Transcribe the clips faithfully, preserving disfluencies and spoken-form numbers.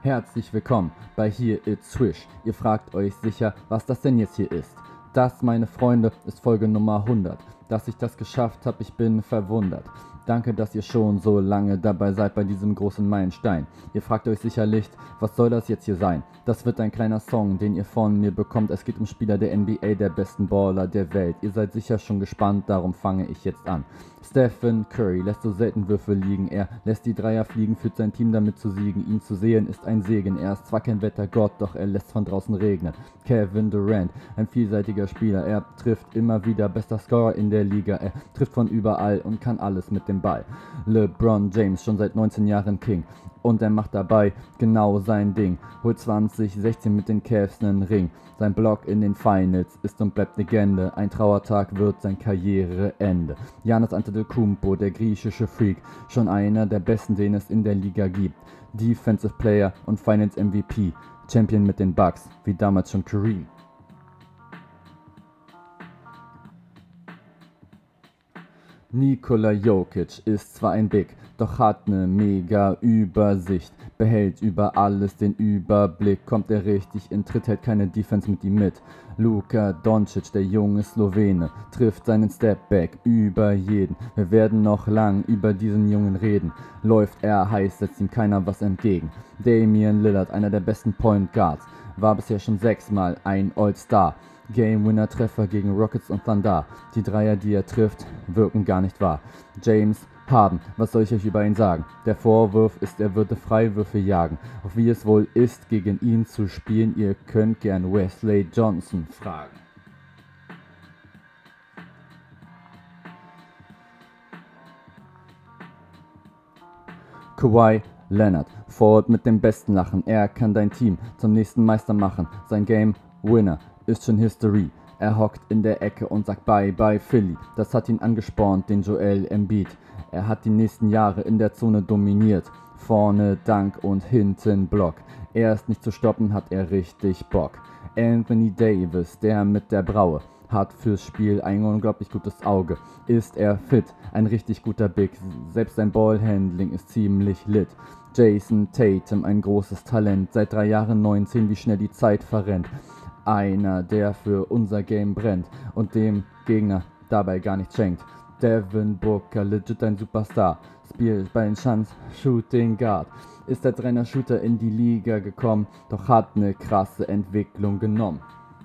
Herzlich willkommen bei Here It's Swish. Ihr fragt euch sicher, was das denn jetzt hier ist. Das, meine Freunde, ist Folge Nummer hundert. Dass ich das geschafft habe, ich bin verwundert. Danke, dass ihr schon so lange dabei seid bei diesem großen Meilenstein. Ihr fragt euch sicherlich, was soll das jetzt hier sein? Das wird ein kleiner Song, den ihr von mir bekommt. Es geht um Spieler der N B A, der besten Baller der Welt. Ihr seid sicher schon gespannt, darum fange ich jetzt an. Stephen Curry lässt so selten Würfel liegen. Er lässt die Dreier fliegen, führt sein Team damit zu siegen. Ihn zu sehen ist ein Segen. Er ist zwar kein Wettergott, doch er lässt von draußen regnen. Kevin Durant, ein vielseitiger Spieler. Er trifft immer wieder, bester Scorer in der Liga. Er trifft von überall und kann alles mit dem Ball. LeBron James, schon seit neunzehn Jahren King. Und er macht dabei genau sein Ding. Holt zwanzig sechzehn mit den Cavs nen Ring. Sein Block in den Finals ist und bleibt Legende. Ein Trauertag wird sein Karriereende. Giannis Antetokounmpo, der griechische Freak. Schon einer der besten, den es in der Liga gibt. Defensive Player und Finals M V P. Champion mit den Bucks, wie damals schon Kareem. Nikola Jokic ist zwar ein Big, doch hat ne mega Übersicht, behält über alles den Überblick, kommt er richtig in Tritt, hält keine Defense mit ihm mit. Luka Doncic, der junge Slowene, trifft seinen Stepback über jeden. Wir werden noch lang über diesen Jungen reden. Läuft er heiß, setzt ihm keiner was entgegen. Damian Lillard, einer der besten Point Guards, war bisher schon sechsmal ein All-Star. Game-Winner-Treffer gegen Rockets und Thunder. Die Dreier, die er trifft, wirken gar nicht wahr. James Harden, was soll ich euch über ihn sagen? Der Vorwurf ist, er würde Freiwürfe jagen. Auch wie es wohl ist, gegen ihn zu spielen, ihr könnt gern Wesley Johnson fragen. Kawhi Leonard, Forward mit dem besten Lachen. Er kann dein Team zum nächsten Meister machen. Sein Game Winner ist schon History. Er hockt in der Ecke und sagt Bye Bye Philly. Das hat ihn angespornt, den Joel Embiid. Er hat die nächsten Jahre in der Zone dominiert. Vorne Dank und hinten Block. Er ist nicht zu stoppen, hat er richtig Bock. Anthony Davis, der mit der Braue, hat fürs Spiel ein unglaublich gutes Auge. Ist er fit, ein richtig guter Big. Selbst sein Ballhandling ist ziemlich lit. Jason Tatum, ein großes Talent. Seit drei Jahren neunzehn, wie schnell die Zeit verrennt. Einer, der für unser Game brennt und dem Gegner dabei gar nichts schenkt. Devin Booker, legit ein Superstar, spielt bei den Suns Shooting Guard. Ist als reiner Shooter in die Liga gekommen, doch hat ne krasse Entwicklung genommen.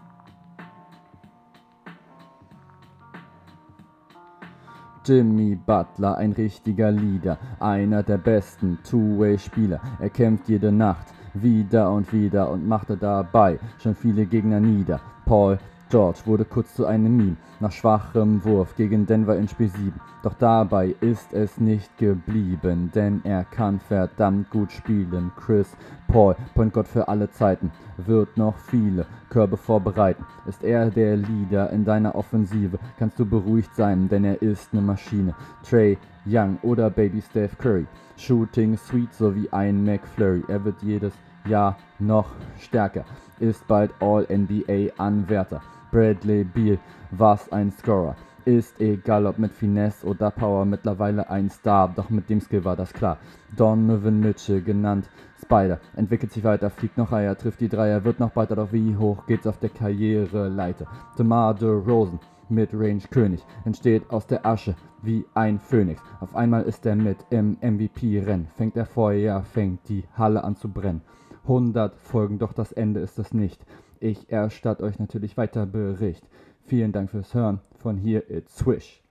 Jimmy Butler, ein richtiger Leader, einer der besten Two-Way-Spieler. Er kämpft jede Nacht wieder und wieder und machte dabei schon viele Gegner nieder. Paul George wurde kurz zu einem Meme nach schwachem Wurf gegen Denver in Spiel sieben. Doch dabei ist es nicht geblieben, denn er kann verdammt gut spielen. Chris Paul, Point Guard für alle Zeiten, wird noch viele Körbe vorbereiten. Ist er der Leader in deiner Offensive, kannst du beruhigt sein, denn er ist ne Maschine. Trae Young oder Baby Steph Curry, Shooting Sweet sowie ein McFlurry. Er wird jedes Jahr noch stärker, ist bald All-N B A-Anwärter. Bradley Beal, was ein Scorer. Ist egal ob mit Finesse oder Power, mittlerweile ein Star, doch mit dem Skill war das klar. Donovan Mitchell, genannt Spider, entwickelt sich weiter, fliegt noch Eier, trifft die Dreier, wird noch weiter, doch wie hoch geht's auf der Karriereleiter? DeMar DeRozan, Midrange König, entsteht aus der Asche wie ein Phönix. Auf einmal ist er mit im M V P-Rennen, fängt er Feuer, fängt die Halle an zu brennen. hundert Folgen, doch das Ende ist es nicht. Ich erstatte euch natürlich weiter Bericht. Vielen Dank fürs Hören. Von hier It's Swish.